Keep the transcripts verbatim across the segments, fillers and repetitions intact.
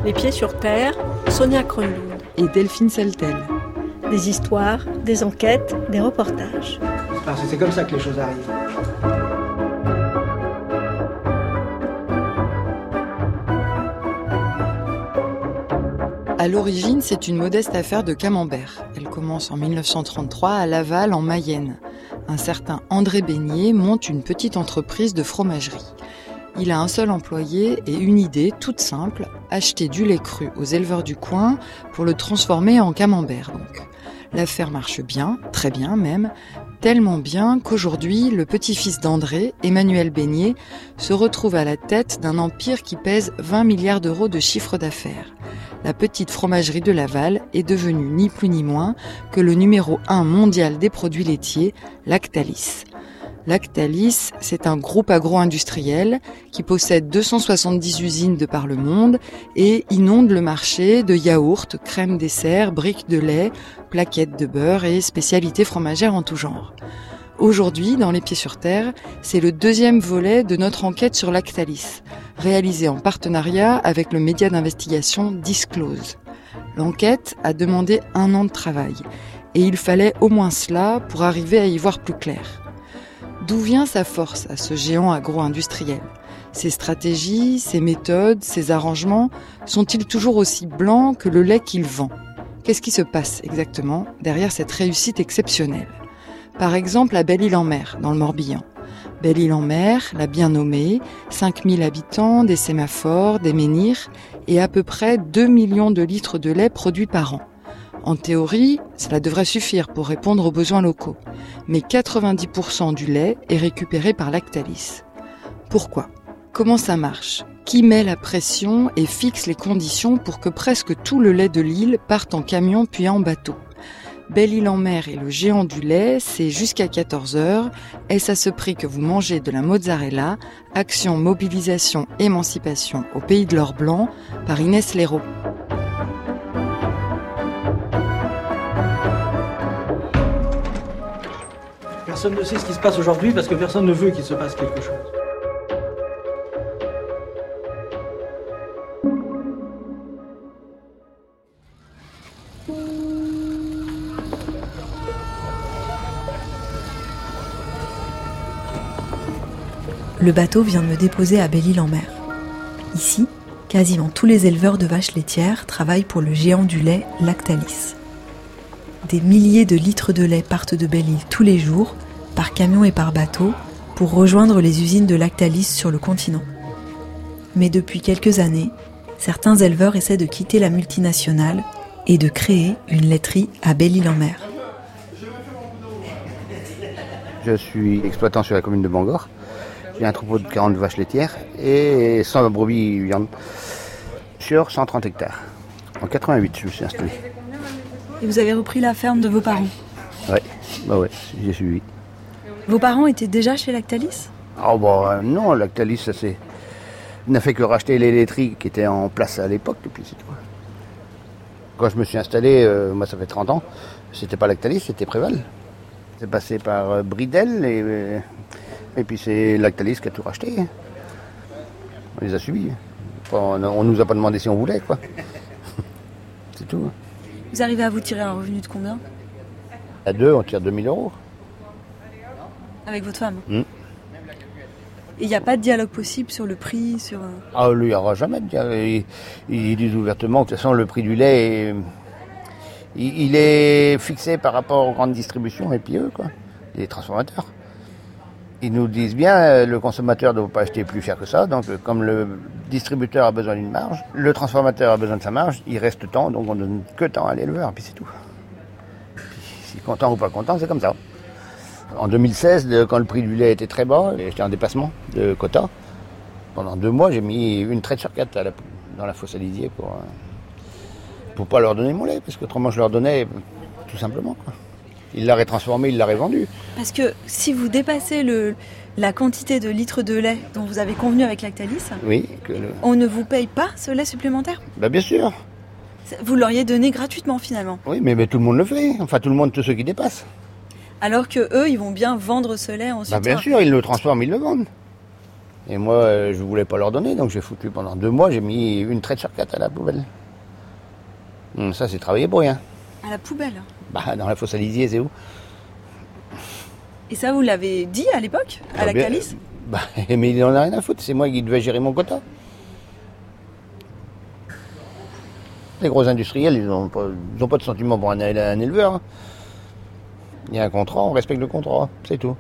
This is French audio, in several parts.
Les Pieds sur Terre, Sonia Kronlund et Delphine Seltel. Des histoires, des enquêtes, des reportages. Parce que c'est comme ça que les choses arrivent. À l'origine, c'est une modeste affaire de camembert. Elle commence en dix-neuf cent trente-trois à Laval, en Mayenne. Un certain André Beignet monte une petite entreprise de fromagerie. Il a un seul employé et une idée toute simple, acheter du lait cru aux éleveurs du coin pour le transformer en camembert donc. L'affaire marche bien, très bien même, tellement bien qu'aujourd'hui, le petit-fils d'André, Emmanuel Beignet, se retrouve à la tête d'un empire qui pèse vingt milliards d'euros de chiffre d'affaires. La petite fromagerie de Laval est devenue ni plus ni moins que le numéro un mondial des produits laitiers, Lactalis. Lactalis, c'est un groupe agro-industriel qui possède deux cent soixante-dix usines de par le monde et inonde le marché de yaourts, crèmes dessert, briques de lait, plaquettes de beurre et spécialités fromagères en tout genre. Aujourd'hui, dans Les Pieds sur Terre, c'est le deuxième volet de notre enquête sur Lactalis, réalisé en partenariat avec le média d'investigation Disclose. L'enquête a demandé un an de travail et il fallait au moins cela pour arriver à y voir plus clair. D'où vient sa force à ce géant agro-industriel ? Ses stratégies, ses méthodes, ses arrangements sont-ils toujours aussi blancs que le lait qu'il vend ? Qu'est-ce qui se passe exactement derrière cette réussite exceptionnelle ? Par exemple à Belle-Île-en-Mer, dans le Morbihan. Belle-Île-en-Mer, la bien nommée, cinq mille habitants, des sémaphores, des menhirs et à peu près deux millions de litres de lait produits par an. En théorie, cela devrait suffire pour répondre aux besoins locaux. Mais quatre-vingt-dix pour cent du lait est récupéré par Lactalis. Pourquoi ? Comment ça marche ? Qui met la pression et fixe les conditions pour que presque tout le lait de l'île parte en camion puis en bateau ? Belle-Île-en-Mer et le géant du lait, c'est jusqu'à quatorze heures. Est-ce à ce prix que vous mangez de la mozzarella ? Action, mobilisation, émancipation au pays de l'or blanc par Inès Léraud. Personne ne sait ce qui se passe aujourd'hui parce que personne ne veut qu'il se passe quelque chose. Le bateau vient de me déposer à Belle-Île-en-Mer. Ici, quasiment tous les éleveurs de vaches laitières travaillent pour le géant du lait Lactalis. Des milliers de litres de lait partent de Belle-Île tous les jours, par camion et par bateau, pour rejoindre les usines de Lactalis sur le continent. Mais depuis quelques années, certains éleveurs essaient de quitter la multinationale et de créer une laiterie à Belle-Île-en-Mer. Je suis exploitant sur la commune de Bangor. J'ai un troupeau de quarante vaches laitières et cent brebis viande sur cent trente hectares. En quatre-vingt-huit, je me suis installé. Et vous avez repris la ferme de vos parents ? Oui, bah ouais, j'ai suivi. Vos parents étaient déjà chez Lactalis ? Oh bah non, Lactalis, ça c'est... n'a fait que racheter les laiteries qui étaient en place à l'époque, et puis c'est tout. Quand je me suis installé, euh, moi ça fait trente ans, c'était pas Lactalis, c'était Préval. C'est passé par euh, Bridel, et, euh, et puis c'est Lactalis qui a tout racheté. On les a suivis. Enfin, on, on nous a pas demandé si on voulait, quoi. C'est tout. Vous arrivez à vous tirer un revenu de combien ? À deux, on tire deux mille euros. Avec votre femme ? Mmh. Et il n'y a pas de dialogue possible sur le prix, sur... Ah, lui, il n'y aura jamais de dialogue. Ils, ils disent ouvertement que de toute façon, le prix du lait, est, il, il est fixé par rapport aux grandes distributions et puis eux, quoi, les transformateurs. Ils nous disent bien, le consommateur ne doit pas acheter plus cher que ça, donc comme le distributeur a besoin d'une marge, le transformateur a besoin de sa marge, il reste temps, donc on ne donne que temps à l'éleveur, puis c'est tout. Puis, si content ou pas content, c'est comme ça. En deux mille seize, quand le prix du lait était très bas, j'étais en déplacement de quota. Pendant deux mois, j'ai mis une traite sur quatre à la, dans la fosse à lisier pour pour pas leur donner mon lait, parce qu'autrement je leur donnais tout simplement, quoi. Il l'aurait transformé, il l'aurait vendu. Parce que si vous dépassez le, la quantité de litres de lait dont vous avez convenu avec Lactalis, oui, que le... on ne vous paye pas ce lait supplémentaire ? Ben bien sûr. Vous l'auriez donné gratuitement finalement ? Oui, mais, mais tout le monde le fait. Enfin, tout le monde, tous ceux qui dépassent. Alors que eux, ils vont bien vendre ce lait ensuite. Ben bien sûr, ils le transforment, ils le vendent. Et moi, euh, je voulais pas leur donner, donc j'ai foutu pendant deux mois, j'ai mis une traite sur quatre à la poubelle. Hum, ça, c'est travailler pour rien. À la poubelle? Bah, dans la fosse à lisier, c'est où? Et ça, vous l'avez dit à l'époque, à Ah, bien, Lactalis? Bah, mais il en a rien à foutre, c'est moi qui devais gérer mon quota. Les gros industriels, ils n'ont pas, ils ont pas de sentiment pour un, un éleveur. Hein. Il y a un contrat, on respecte le contrat, c'est tout.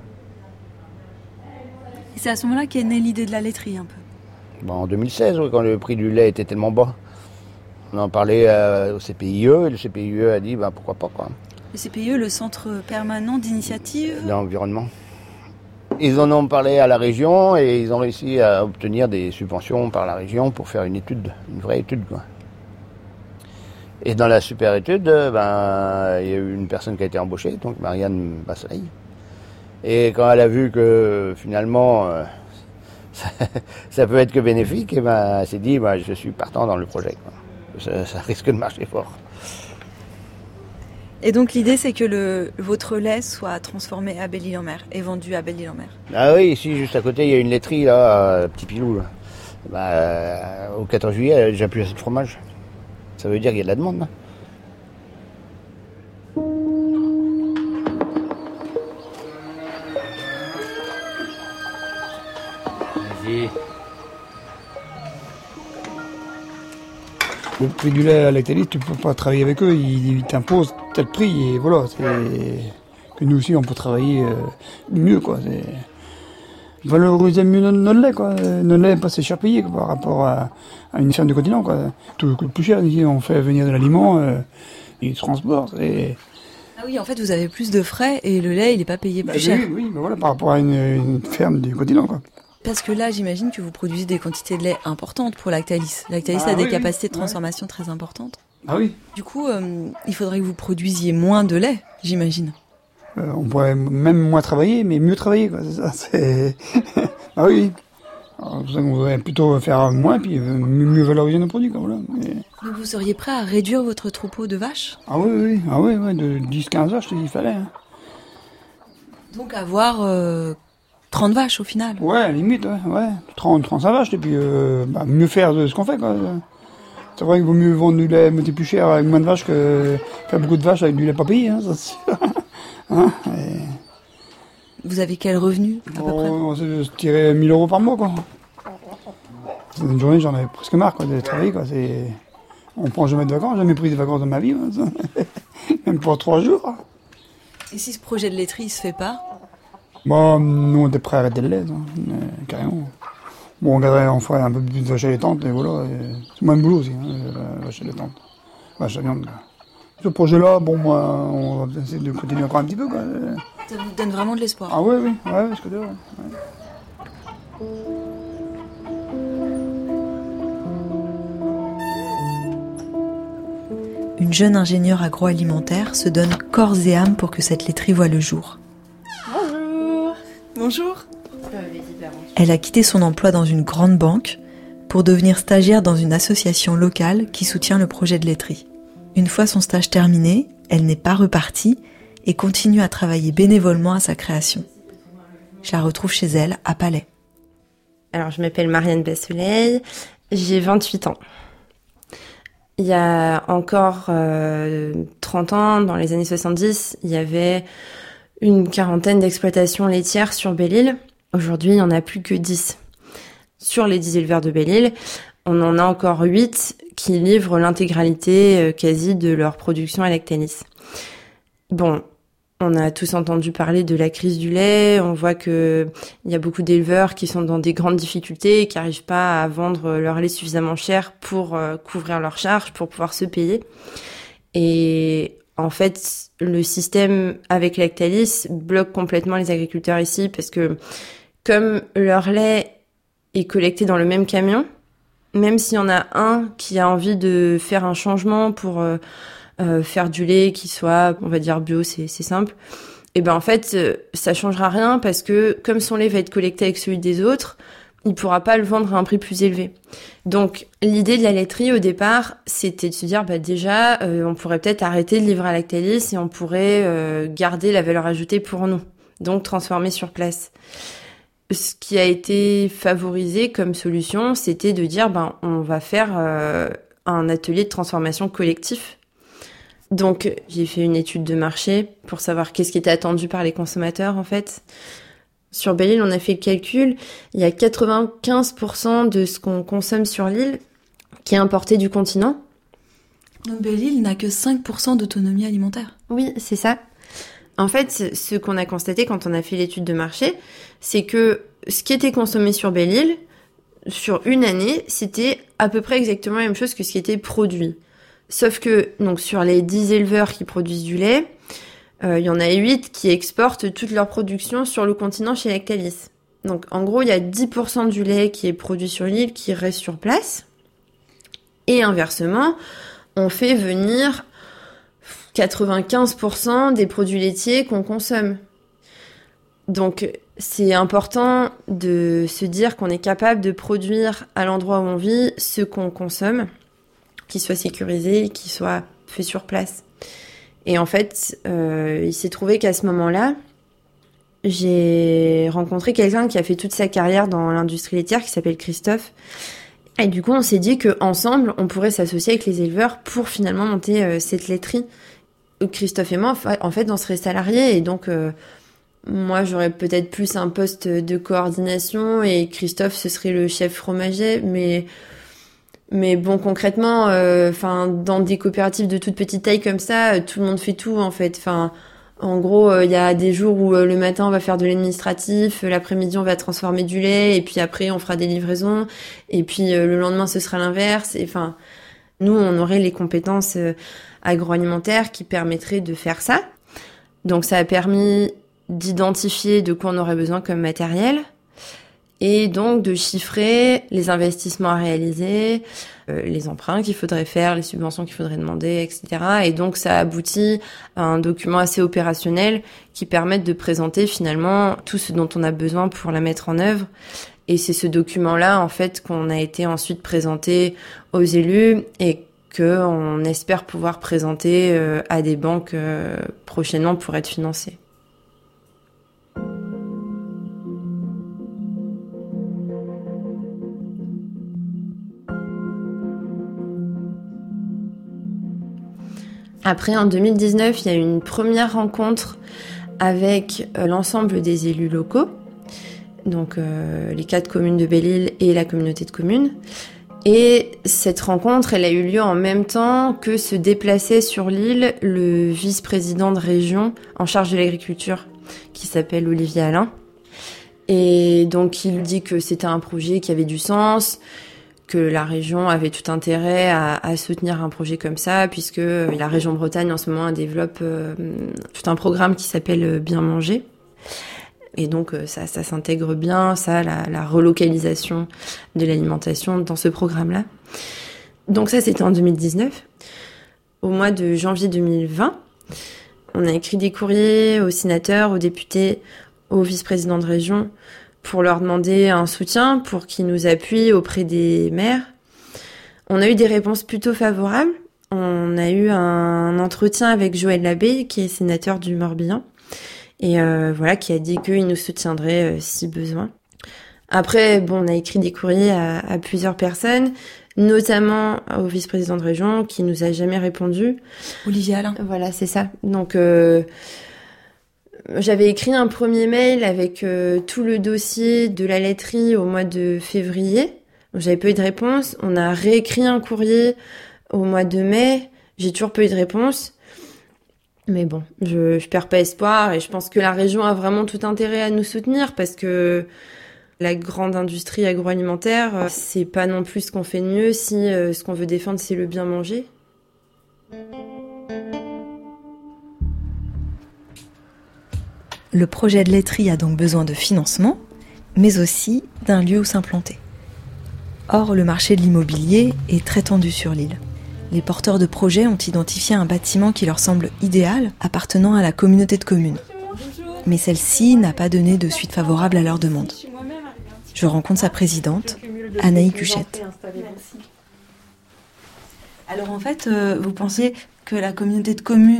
Et c'est à ce moment-là qu'est née l'idée de la laiterie, un peu? Bah, en deux mille seize, ouais, quand le prix du lait était tellement bas. On en parlait euh, au C P I E, et le C P I E a dit bah, pourquoi pas. Quoi. Le C P I E, le Centre permanent d'initiative L'environnement. Ils en ont parlé à la région et ils ont réussi à obtenir des subventions par la région pour faire une étude, une vraie étude. Quoi. Et dans la super étude, ben, il y a eu une personne qui a été embauchée, donc Marianne Bassoleil. Et quand elle a vu que finalement euh, ça, ça peut être que bénéfique, et ben, elle s'est dit ben, je suis partant dans le projet. Quoi. Ça, ça risque de marcher fort. Et donc l'idée c'est que le, votre lait soit transformé à Belle-Île-en-Mer et vendu à Belle-Île-en-Mer. Ah oui, ici juste à côté il y a une laiterie là, à Petit Pilou. Là. Bah, euh, au quatorze juillet, il n'y a déjà plus assez de fromage. Ça veut dire qu'il y a de la demande. Hein. Vas-y. Le prix du lait à Lactalis, tu ne peux pas travailler avec eux, ils, ils t'imposent tel prix et voilà. C'est que nous aussi on peut travailler euh, mieux quoi. C'est valoriser mieux notre, notre lait quoi. Notre lait n'est pas assez cher payé quoi, par rapport à, à une ferme du continent quoi. Tout coûte plus cher ici, on fait venir de l'aliment, euh, et du transport. Et... Ah oui, en fait vous avez plus de frais et le lait il n'est pas payé plus bah, cher. Oui, oui, bah voilà, par rapport à une, une ferme du continent quoi. Parce que là, j'imagine que vous produisez des quantités de lait importantes pour Lactalis. Lactalis ah, a des oui, capacités oui. de transformation ouais. très importantes. Ah oui. Du coup, euh, il faudrait que vous produisiez moins de lait, j'imagine. Euh, on pourrait même moins travailler, mais mieux travailler, quoi. C'est ça, c'est... ah oui. Alors, c'est pour ça qu'on voudrait plutôt faire moins, puis mieux valoriser nos produits, quoi, voilà. Mais... Donc vous seriez prêt à réduire votre troupeau de vaches? Ah oui, oui, ah oui, oui, de dix à quinze vaches, il fallait. Hein. Donc avoir euh, trente vaches au final? Ouais, limite, ouais, ouais. trente, trente-cinq vaches, et puis euh, bah, mieux faire de ce qu'on fait, quoi. C'est vrai qu'il vaut mieux vendre du lait monter plus cher avec moins de vaches que faire beaucoup de vaches avec du lait pas payé, hein, ça c'est sûr. Hein, et... Vous avez quel revenu à peu près? On s'est tiré mille euros par mois, quoi. C'est une journée, j'en avais presque marre, quoi, de travailler, quoi. C'est... On prend jamais de vacances, j'ai jamais pris de vacances dans ma vie, hein, même pour trois jours. Et si ce projet de laiterie se fait pas? Bon, nous on était prêts à arrêter le lait, hein, carrément. Bon, on garderait, on ferait un peu plus de vaches allaitantes, et voilà. Et c'est moins de boulot aussi, hein, la vache allaitante. Vache à viande, là. Ce projet-là, bon, moi, on va essayer de continuer encore un petit peu, quoi. Ça vous donne vraiment de l'espoir? Ah oui, oui, ouais, ce que tu veux, ouais. Une jeune ingénieure agroalimentaire se donne corps et âme pour que cette laiterie voie le jour. Bonjour. Bonjour. Elle a quitté son emploi dans une grande banque pour devenir stagiaire dans une association locale qui soutient le projet de laiterie. Une fois son stage terminé, elle n'est pas repartie et continue à travailler bénévolement à sa création. Je la retrouve chez elle, à Palais. Alors, je m'appelle Marianne Bassoleil, j'ai vingt-huit ans. Il y a encore euh, trente ans, dans les années soixante-dix, il y avait une quarantaine d'exploitations laitières sur Belle-Île. Aujourd'hui, il n'y en a plus que dix. Sur les dix éleveurs de Belle-Île, on en a encore huit qui livrent l'intégralité euh, quasi de leur production à Lactalis. Bon, on a tous entendu parler de la crise du lait, on voit que il y a beaucoup d'éleveurs qui sont dans des grandes difficultés et qui n'arrivent pas à vendre leur lait suffisamment cher pour euh, couvrir leurs charges, pour pouvoir se payer. Et en fait, le système avec Lactalis bloque complètement les agriculteurs ici parce que comme leur lait est collecté dans le même camion, même s'il y en a un qui a envie de faire un changement pour euh, euh, faire du lait qui soit, on va dire bio, c'est, c'est simple, et ben en fait, euh, ça changera rien parce que comme son lait va être collecté avec celui des autres, il pourra pas le vendre à un prix plus élevé. Donc l'idée de la laiterie au départ, c'était de se dire bah déjà, euh, on pourrait peut-être arrêter de livrer à Lactalis et on pourrait euh, garder la valeur ajoutée pour nous, donc transformer sur place. ce qui a été favorisé comme solution, c'était de dire ben on va faire euh, un atelier de transformation collectif. Donc j'ai fait une étude de marché pour savoir qu'est-ce qui était attendu par les consommateurs en fait. Sur Belle-Île, on a fait le calcul, il y a quatre-vingt-quinze pour cent de ce qu'on consomme sur l'île qui est importé du continent. Donc Belle-Île n'a que cinq pour cent d'autonomie alimentaire. Oui, c'est ça. En fait, ce qu'on a constaté quand on a fait l'étude de marché, c'est que ce qui était consommé sur Belle-Île, sur une année, c'était à peu près exactement la même chose que ce qui était produit. Sauf que, donc, sur les dix éleveurs qui produisent du lait, euh, il y en a huit qui exportent toute leur production sur le continent chez Lactalis. Donc, en gros, il y a dix pour cent du lait qui est produit sur l'île qui reste sur place. Et inversement, on fait venir quatre-vingt-quinze pour cent des produits laitiers qu'on consomme. Donc, c'est important de se dire qu'on est capable de produire à l'endroit où on vit ce qu'on consomme, qui soit sécurisé, qui soit fait sur place. Et en fait, euh, il s'est trouvé qu'à ce moment-là, j'ai rencontré quelqu'un qui a fait toute sa carrière dans l'industrie laitière, qui s'appelle Christophe. Et du coup, on s'est dit qu'ensemble, on pourrait s'associer avec les éleveurs pour finalement monter euh, cette laiterie. Christophe et moi, en fait, on serait salariés et donc euh, moi, j'aurais peut-être plus un poste de coordination et Christophe, ce serait le chef fromager. Mais mais bon, concrètement, enfin, euh, dans des coopératives de toute petite taille comme ça, tout le monde fait tout en fait. Enfin, en gros, il euh, y a des jours où euh, le matin on va faire de l'administratif, l'après-midi on va transformer du lait et puis après on fera des livraisons et puis euh, le lendemain ce sera l'inverse. Enfin, nous, on aurait les compétences euh, agroalimentaires qui permettraient de faire ça. Donc ça a permis d'identifier de quoi on aurait besoin comme matériel et donc de chiffrer les investissements à réaliser, euh, les emprunts qu'il faudrait faire, les subventions qu'il faudrait demander, et cetera. Et donc ça aboutit à un document assez opérationnel qui permet de présenter finalement tout ce dont on a besoin pour la mettre en œuvre. Et c'est ce document-là, en fait, qu'on a été ensuite présenté aux élus et qu'on espère pouvoir présenter euh, à des banques euh, prochainement pour être financé. Après, en deux mille dix-neuf, il y a eu une première rencontre avec euh, l'ensemble des élus locaux, donc euh, les quatre communes de Belle-Île et la communauté de communes. Et cette rencontre, elle a eu lieu en même temps que se déplaçait sur l'île le vice-président de région en charge de l'agriculture, qui s'appelle Olivier Alain. Et donc, il dit que c'était un projet qui avait du sens, que la région avait tout intérêt à, à soutenir un projet comme ça, puisque la région Bretagne, en ce moment, elle développe euh, tout un programme qui s'appelle Bien manger. Et donc, ça, ça s'intègre bien, ça, la, la relocalisation de l'alimentation dans ce programme-là. Donc ça, c'était en deux mille dix-neuf. Au mois de janvier deux mille vingt, on a écrit des courriers aux sénateurs, aux députés, aux vice-présidents de région pour leur demander un soutien, pour qu'ils nous appuient auprès des maires. On a eu des réponses plutôt favorables. On a eu un entretien avec Joël Labbé, qui est sénateur du Morbihan, et euh, voilà, qui a dit qu'il nous soutiendrait euh, si besoin. Après, bon, on a écrit des courriers à, à plusieurs personnes, notamment au vice-président de région, qui nous a jamais répondu. Olivier Alain. Voilà, c'est ça. Donc, euh, j'avais écrit un premier mail avec euh, tout le dossier de la laiterie au mois de février. J'avais pas eu de réponse. On a réécrit un courrier au mois de mai. J'ai toujours pas eu de réponse. Mais bon, je, je perds pas espoir et je pense que la région a vraiment tout intérêt à nous soutenir parce que la grande industrie agroalimentaire, c'est pas non plus ce qu'on fait de mieux si euh, ce qu'on veut défendre, c'est le bien manger. Le projet de laiterie a donc besoin de financement, mais aussi d'un lieu où s'implanter. Or, le marché de l'immobilier est très tendu sur l'île. Les porteurs de projets ont identifié un bâtiment qui leur semble idéal, appartenant à la communauté de communes. Mais celle-ci n'a pas donné de suite favorable à leur demande. Je rencontre sa présidente, Anaï Cuchette. Alors en fait, euh, vous pensiez que la communauté de communes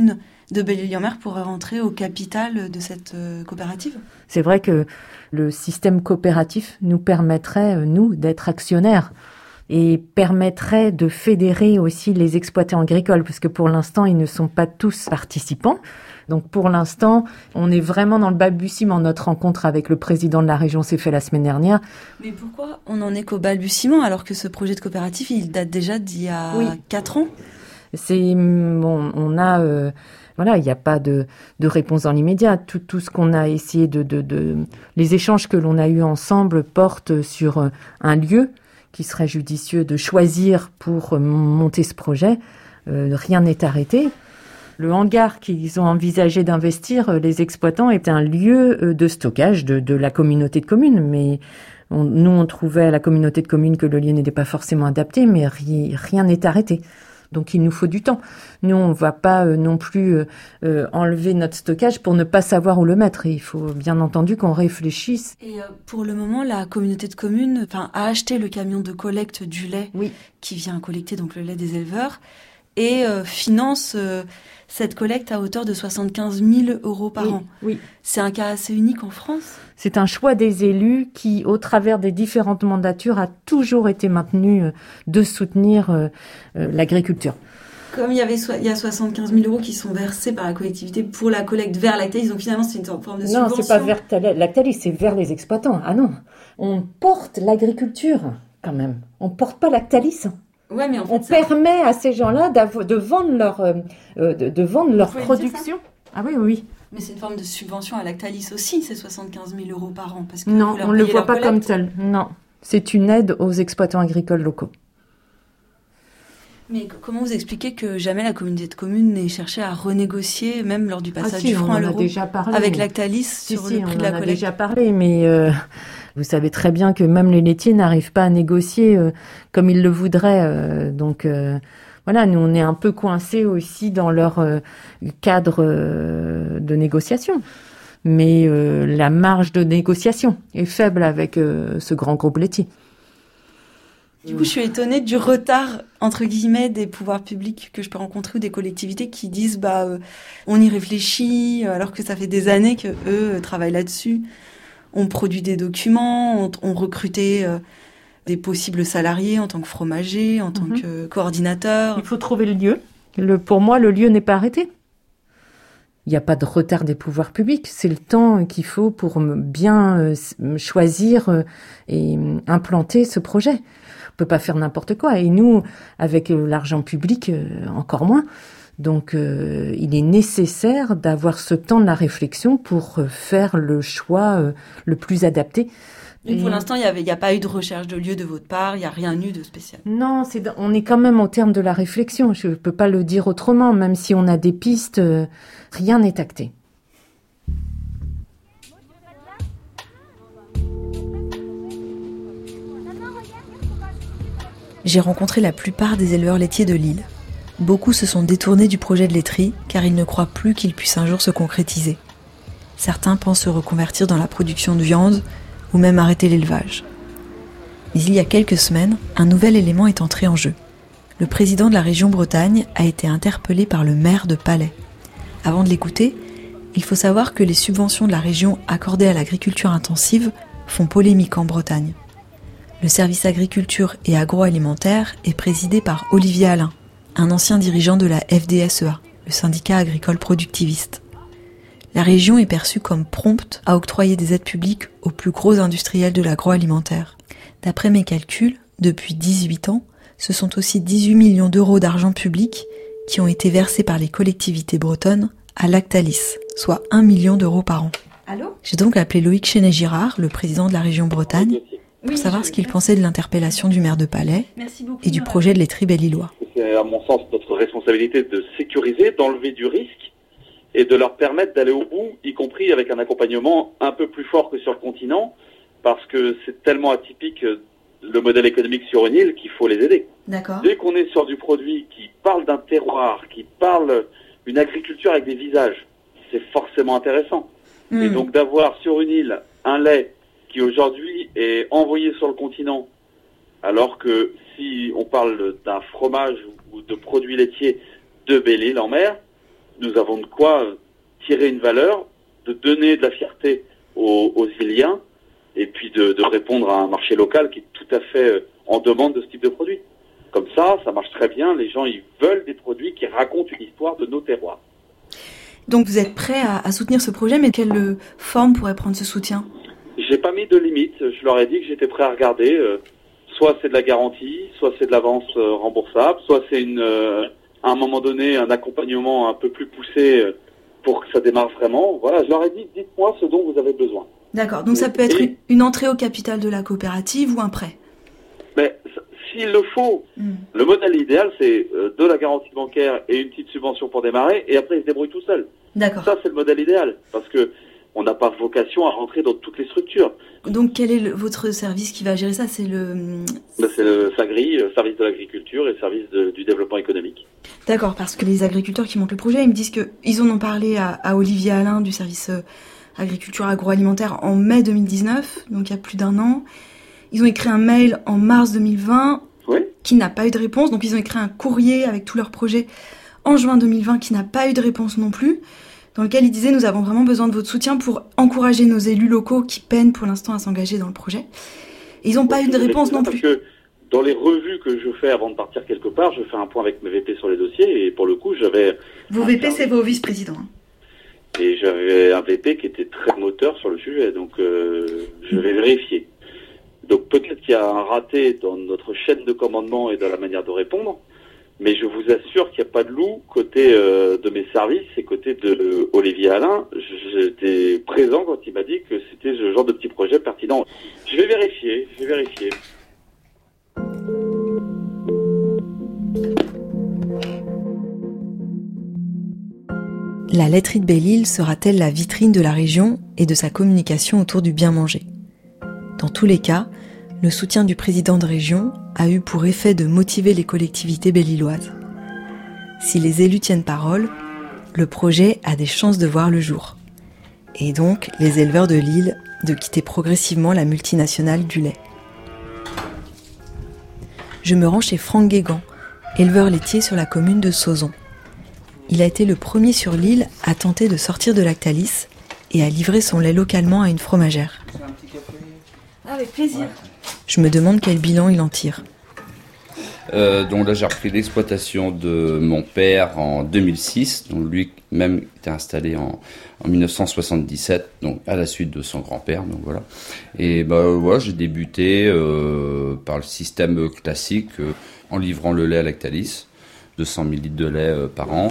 de Belle-Île-en-Mer pourrait rentrer au capital de cette euh, coopérative ? C'est vrai que le système coopératif nous permettrait, euh, nous, d'être actionnaires et permettrait de fédérer aussi les exploitants agricoles, parce que pour l'instant, ils ne sont pas tous participants. Donc pour l'instant, on est vraiment dans le balbutiement. Notre rencontre avec le président de la région s'est faite la semaine dernière. Mais pourquoi on n'en est qu'au balbutiement alors que ce projet de coopérative, il date déjà d'il y a oui. quatre ans ? C'est bon, on a euh, voilà, il n'y a pas de, de réponse dans l'immédiat. Tout, tout ce qu'on a essayé de, de, de, les échanges que l'on a eus ensemble portent sur un lieu qui serait judicieux de choisir pour monter ce projet. Euh, rien n'est arrêté. Le hangar qu'ils ont envisagé d'investir, les exploitants, est un lieu de stockage de, de la communauté de communes. Mais on, nous, on trouvait à la communauté de communes que le lieu n'était pas forcément adapté, mais ri, rien n'est arrêté. Donc il nous faut du temps. Nous, on ne va pas euh, non plus euh, enlever notre stockage pour ne pas savoir où le mettre. Et il faut bien entendu qu'on réfléchisse. Et euh, pour le moment, la communauté de communes a acheté le camion de collecte du lait oui. qui vient collecter donc le lait des éleveurs et euh, finance euh, cette collecte à hauteur de soixante-quinze mille euros par oui, an. Oui. C'est un cas assez unique en France. C'est un choix des élus qui, au travers des différentes mandatures, a toujours été maintenu euh, de soutenir euh, euh, l'agriculture. Comme il y avait so- il y a soixante-quinze mille euros qui sont versés par la collectivité pour la collecte vers Lactalis, donc finalement c'est une forme de subvention. Non, c'est pas vers Lactalis, c'est vers les exploitants. Ah non, on porte l'agriculture quand même. On porte pas Lactalis. Ouais, mais en fait, on ça... permet à ces gens-là de vendre leur, euh, de, de vendre leur production. Ah oui, oui. Mais c'est une forme de subvention à Lactalis aussi, ces soixante-quinze mille euros par an. Parce que non, on ne le voit pas collecte. Comme tel. Non, c'est une aide aux exploitants agricoles locaux. Mais comment vous expliquez que jamais la communauté de communes n'ait cherché à renégocier, même lors du passage ah si, du franc à l'euro, déjà parlé, avec mais... Lactalis si, sur si, le prix on de la en a collecte? déjà parlé, mais euh, vous savez très bien que même les laitiers n'arrivent pas à négocier euh, comme ils le voudraient. Euh, donc euh, voilà, nous on est un peu coincés aussi dans leur euh, cadre euh, de négociation. Mais euh, la marge de négociation est faible avec euh, ce grand groupe laitier. Du coup, je suis étonnée du retard, entre guillemets, des pouvoirs publics que je peux rencontrer ou des collectivités qui disent bah euh, on y réfléchit, alors que ça fait des années que eux euh, travaillent là-dessus. On produit des documents, on, on recrutait euh, des possibles salariés en tant que fromager, en tant mm-hmm. que coordinateur. Il faut trouver le lieu. Le, pour moi, le lieu n'est pas arrêté. Il n'y a pas de retard des pouvoirs publics. C'est le temps qu'il faut pour bien euh, choisir euh, et implanter ce projet. On peut pas faire n'importe quoi. Et nous, avec l'argent public, euh, encore moins. Donc, euh, il est nécessaire d'avoir ce temps de la réflexion pour euh, faire le choix euh, le plus adapté. Et pour l'instant, il n'y a pas eu de recherche de lieu de votre part, il n'y a rien eu de spécial. Non, c'est, on est quand même au terme de la réflexion. Je ne peux pas le dire autrement, même si on a des pistes, euh, rien n'est acté. J'ai rencontré la plupart des éleveurs laitiers de l'île. Beaucoup se sont détournés du projet de laiterie car ils ne croient plus qu'il puisse un jour se concrétiser. Certains pensent se reconvertir dans la production de viande ou même arrêter l'élevage. Mais il y a quelques semaines, un nouvel élément est entré en jeu. Le président de la région Bretagne a été interpellé par le maire de Palais. Avant de l'écouter, il faut savoir que les subventions de la région accordées à l'agriculture intensive font polémique en Bretagne. Le service agriculture et agroalimentaire est présidé par Olivier Alain, un ancien dirigeant de la F D S E A, le syndicat agricole productiviste. La région est perçue comme prompte à octroyer des aides publiques aux plus gros industriels de l'agroalimentaire. D'après mes calculs, depuis dix-huit ans, ce sont aussi dix-huit millions d'euros d'argent public qui ont été versés par les collectivités bretonnes à Lactalis, soit un million d'euros par an. Allô ? J'ai donc appelé Loïc Chenet-Girard, le président de la région Bretagne, pour oui, savoir ce qu'il pensait de l'interpellation du maire de Palais et du projet de laiterie Belle-Îlois. C'est à mon sens notre responsabilité de sécuriser, d'enlever du risque et de leur permettre d'aller au bout, y compris avec un accompagnement un peu plus fort que sur le continent, parce que c'est tellement atypique le modèle économique sur une île qu'il faut les aider. D'accord. Dès qu'on est sur du produit qui parle d'un terroir, qui parle d'une agriculture avec des visages, c'est forcément intéressant. Mmh. Et donc d'avoir sur une île un lait qui aujourd'hui est envoyé sur le continent, alors que si on parle d'un fromage ou de produits laitiers de Belle-Île en mer, nous avons de quoi tirer une valeur, de donner de la fierté aux, aux Iliens, et puis de, de répondre à un marché local qui est tout à fait en demande de ce type de produit. Comme ça, ça marche très bien. Les gens, ils veulent des produits qui racontent une histoire de nos terroirs. Donc vous êtes prêt à, à soutenir ce projet, mais quelle forme pourrait prendre ce soutien ? J'ai pas mis de limite. Je leur ai dit que j'étais prêt à regarder. Euh, soit c'est de la garantie, soit c'est de l'avance euh, remboursable, soit c'est une, euh, à un moment donné un accompagnement un peu plus poussé euh, pour que ça démarre vraiment. Voilà, je leur ai dit, dites-moi ce dont vous avez besoin. D'accord. Donc ça peut être Et, une entrée au capital de la coopérative ou un prêt ? Mais s'il le faut, mmh. le modèle idéal, c'est de la garantie bancaire et une petite subvention pour démarrer, et après, ils se débrouillent tout seuls. D'accord. Ça, c'est le modèle idéal, parce que on n'a pas vocation à rentrer dans toutes les structures. Donc, quel est le, votre service qui va gérer ça ? C'est le... Ben, c'est le SAGRI, le service de l'agriculture et le service de, du développement économique. D'accord, parce que les agriculteurs qui montent le projet, ils me disent qu'ils en ont parlé à, à Olivier Alain du service euh, agriculture agroalimentaire en mai deux mille dix-neuf, donc il y a plus d'un an. Ils ont écrit un mail en mars deux mille vingt oui. qui n'a pas eu de réponse. Donc, ils ont écrit un courrier avec tous leurs projets en juin deux mille vingt qui n'a pas eu de réponse non plus, dans lequel ils disaient « Nous avons vraiment besoin de votre soutien pour encourager nos élus locaux qui peinent pour l'instant à s'engager dans le projet. » Et ils n'ont pas eu de réponse non plus. Parce que dans les revues que je fais avant de partir quelque part, je fais un point avec mes V P sur les dossiers et pour le coup, j'avais... Vos V P, c'est vos vice-présidents. Et j'avais un V P qui était très moteur sur le sujet, donc euh, je vais vérifier. Donc peut-être qu'il y a un raté dans notre chaîne de commandement et dans la manière de répondre, mais je vous assure qu'il n'y a pas de loup côté euh, de mes services et côté de euh, Olivier Alain. J'étais présent quand il m'a dit que c'était ce genre de petit projet pertinent. Je vais vérifier, je vais vérifier. La laiterie de Belle-Île sera-t-elle la vitrine de la région et de sa communication autour du bien manger ? Dans tous les cas, le soutien du président de région a eu pour effet de motiver les collectivités belle-îloises. Si les élus tiennent parole, le projet a des chances de voir le jour. Et donc, les éleveurs de l'île de quitter progressivement la multinationale du lait. Je me rends chez Franck Guégan, éleveur laitier sur la commune de Sauzon. Il a été le premier sur l'île à tenter de sortir de Lactalis et à livrer son lait localement à une fromagère. Avec plaisir. Je me demande quel bilan il en tire. Euh, donc là, j'ai repris l'exploitation de mon père en deux mille six. Donc lui-même était installé en, en dix-neuf cent soixante-dix-sept, donc à la suite de son grand-père. Donc voilà. Et bah voilà, j'ai débuté euh, par le système classique euh, en livrant le lait à Lactalis, deux cent mille litres de lait euh, par an.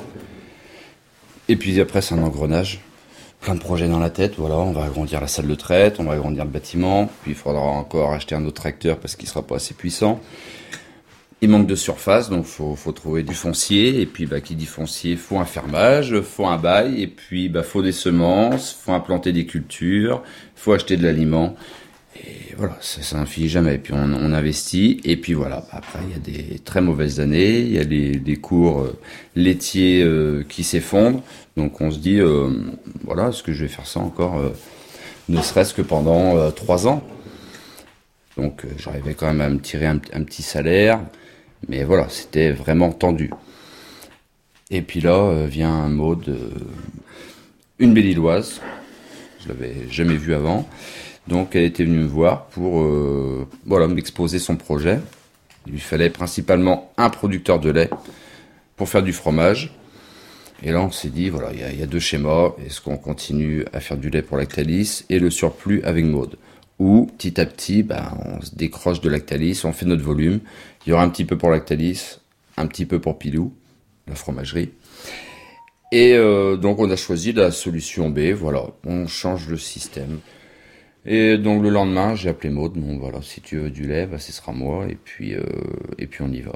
Et puis après, c'est un engrenage. Plein de projets dans la tête, voilà, on va agrandir la salle de traite, on va agrandir le bâtiment, puis il faudra encore acheter un autre tracteur parce qu'il sera pas assez puissant. Il manque de surface, donc faut faut trouver du foncier, et puis bah qui dit foncier, faut un fermage, faut un bail, et puis bah faut des semences, faut implanter des cultures, faut acheter de l'aliment. Et voilà, ça, ça n'en finit jamais. Et puis on, on investit, et puis voilà. Après, il y a des très mauvaises années, il y a les, les cours euh, laitiers euh, qui s'effondrent. Donc on se dit, euh, voilà, est-ce que je vais faire ça encore, euh, ne serait-ce que pendant euh, trois ans. Donc euh, j'arrivais quand même à me tirer un, un petit salaire, mais voilà, c'était vraiment tendu. Et puis là euh, vient un mot de une Belle-Îloise, je l'avais jamais vue avant. Donc elle était venue me voir pour euh, voilà, m'exposer son projet. Il lui fallait principalement un producteur de lait pour faire du fromage. Et là on s'est dit, voilà, il y a, il y a deux schémas. Est-ce qu'on continue à faire du lait pour Lactalis et le surplus avec Maud ? Ou petit à petit, ben, on se décroche de Lactalis, on fait notre volume. Il y aura un petit peu pour Lactalis, un petit peu pour Pilou, la fromagerie. Et euh, donc on a choisi la solution B, voilà, on change le système. Et donc le lendemain, j'ai appelé Maud, bon voilà, si tu veux du lait, bah, ce sera moi, et puis, euh, et puis on y va.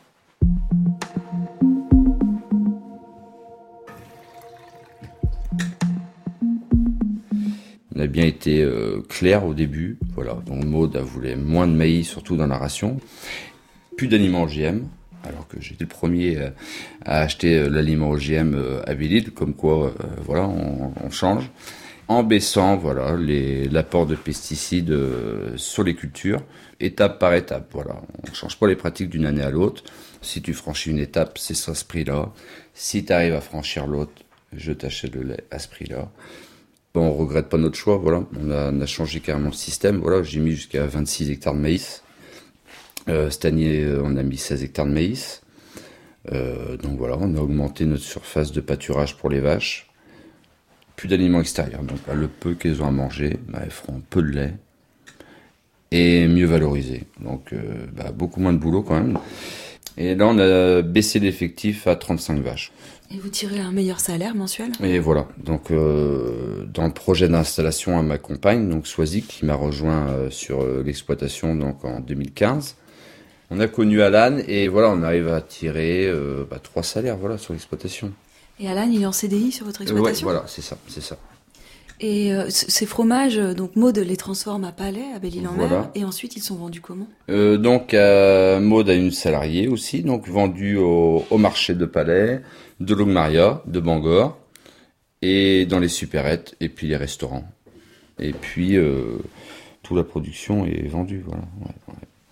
On a bien été euh, clair au début, voilà, donc Maud a voulu moins de maïs, surtout dans la ration, plus d'aliments O G M, alors que j'étais le premier euh, à acheter euh, l'aliment O G M euh, à Belle-Île, comme quoi, euh, voilà, on, on change. en baissant voilà, les, l'apport de pesticides euh, sur les cultures, étape par étape. Voilà. On ne change pas les pratiques d'une année à l'autre. Si tu franchis une étape, c'est ça ce prix-là. Si tu arrives à franchir l'autre, je t'achète le lait à ce prix-là. Bon, on ne regrette pas notre choix. Voilà. On, a, on a changé carrément le système. Voilà. J'ai mis jusqu'à vingt-six hectares de maïs. Euh, cette année, on a mis seize hectares de maïs. Euh, donc voilà, on a augmenté notre surface de pâturage pour les vaches. Plus d'aliments extérieurs. Donc bah, le peu qu'elles ont à manger, bah, elles feront peu de lait. Et mieux valorisé. Donc euh, bah, beaucoup moins de boulot quand même. Et là, on a baissé l'effectif à trente-cinq vaches. Et vous tirez un meilleur salaire mensuel ? Et voilà. Donc, euh, dans le projet d'installation à ma compagne, donc Swazik, qui m'a rejoint euh, sur euh, l'exploitation donc en deux mille quinze, on a connu Alan et voilà, on arrive à tirer euh, bah, trois salaires voilà sur l'exploitation. Et Alan, il est en C D I sur votre exploitation ? euh, Ouais, voilà, c'est ça, c'est ça. Et euh, ces fromages, donc Maud les transforme à Palais, à Belle-Île-en-Mer, Voilà. et ensuite ils sont vendus comment ? euh, Donc, euh, Maud a une salariée aussi, donc vendue au, au marché de Palais, de Logmaria, de Bangor, et dans les supérettes, et puis les restaurants. Et puis, euh, toute la production est vendue, voilà. Ouais, ouais.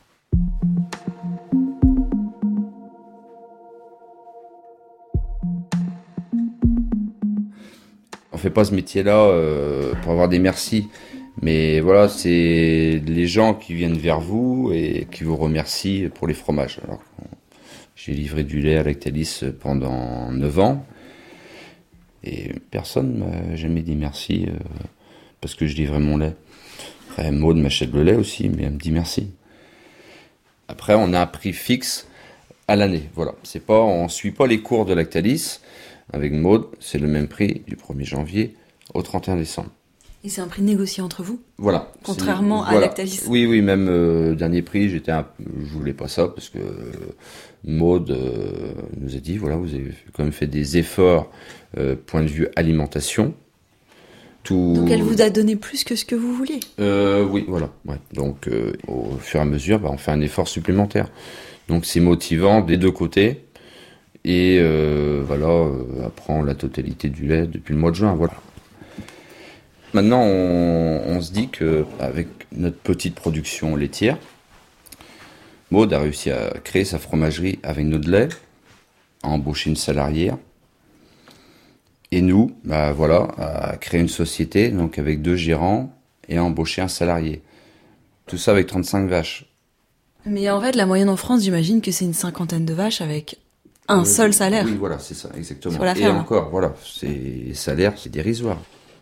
On fait pas ce métier-là euh, pour avoir des merci, mais voilà, c'est les gens qui viennent vers vous et qui vous remercient pour les fromages. Alors, j'ai livré du lait à Lactalis pendant neuf ans et personne m'a jamais dit merci euh, parce que je livrais mon lait. Après, Maud m'achète le lait aussi, mais elle me dit merci. Après, on a un prix fixe à l'année. Voilà, c'est pas, on suit pas les cours de Lactalis. Avec Maud, c'est le même prix du premier janvier au trente et un décembre. Et c'est un prix négocié entre vous ? Voilà. Contrairement c'est, à voilà. Lactalis. Oui, oui, même euh, dernier prix, j'étais un, je voulais pas ça parce que euh, Maud euh, nous a dit, voilà, vous avez quand même fait des efforts euh, point de vue alimentation. Tout... Donc elle vous a donné plus que ce que vous vouliez ? euh, Oui, voilà. Ouais. Donc euh, au fur et à mesure, bah, on fait un effort supplémentaire. Donc c'est motivant des deux côtés. Et euh, voilà, euh, apprend la totalité du lait depuis le mois de juin. Voilà. Maintenant, on, on se dit qu'avec notre petite production laitière, Maud a réussi à créer sa fromagerie avec notre lait, à embaucher une salariée. Et nous, bah voilà, à créer une société donc avec deux gérants et à embaucher un salarié. Tout ça avec trente-cinq vaches. Mais en fait, la moyenne en France, j'imagine que c'est une cinquantaine de vaches avec un euh, seul salaire. Oui, voilà, c'est ça, exactement. Sur la et ferme. encore, voilà, c'est salaire, c'est dérisoire.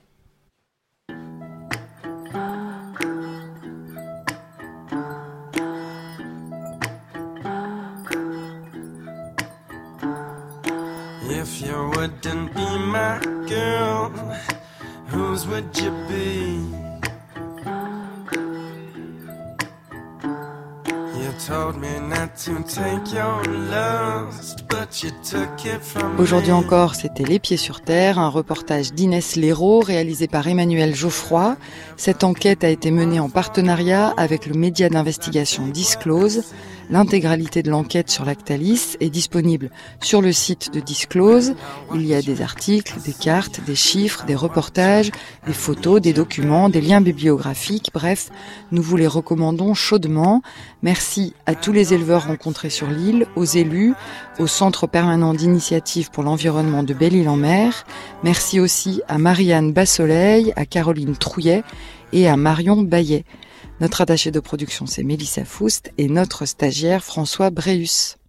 If you wouldn't be my girl, whose would you be? Aujourd'hui encore, c'était Les Pieds sur Terre, un reportage d'Inès Léraud réalisé par Emmanuel Geoffroy. Cette enquête a été menée en partenariat avec le média d'investigation Disclose. L'intégralité de l'enquête sur Lactalis est disponible sur le site de Disclose. Il y a des articles, des cartes, des chiffres, des reportages, des photos, des documents, des liens bibliographiques. Bref, nous vous les recommandons chaudement. Merci à tous les éleveurs rencontrés sur l'île, aux élus, au Centre permanent d'initiative pour l'environnement de Belle-Île-en-Mer. Merci aussi à Marianne Bassoleil, à Caroline Trouillet et à Marion Baillet. Notre attaché de production, c'est Mélissa Foust et notre stagiaire, François Bréus.